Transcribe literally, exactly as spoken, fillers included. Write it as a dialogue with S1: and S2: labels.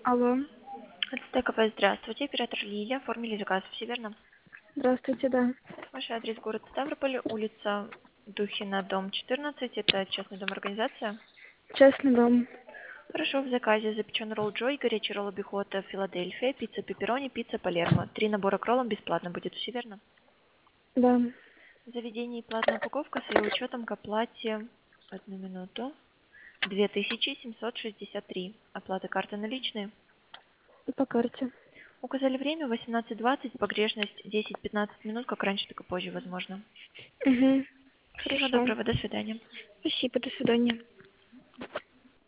S1: Алло.
S2: От ТКП, здравствуйте. Оператор Лилия. Оформили заказ, все верно?
S1: Здравствуйте, да.
S2: Ваш адрес город Ставрополь, улица Духина, дом четырнадцать. Это частный дом организация.
S1: Частный дом.
S2: Хорошо, в заказе запечен ролл Джой, горячий ролл Бихота, Филадельфия, пицца пепперони, пицца Палермо. Три набора к роллам бесплатно будет, все верно?
S1: Да.
S2: В заведении платная упаковка с ее учетом к оплате, одну минуту, две тысячи семьсот шестьдесят три. Оплата карты наличные.
S1: По карте.
S2: Указали время восемнадцать двадцать, погрешность десять-пятнадцать минут, как раньше, так и позже, возможно.
S1: Угу.
S2: Всего
S1: Хорошо.
S2: доброго, до свидания.
S1: Спасибо, до свидания.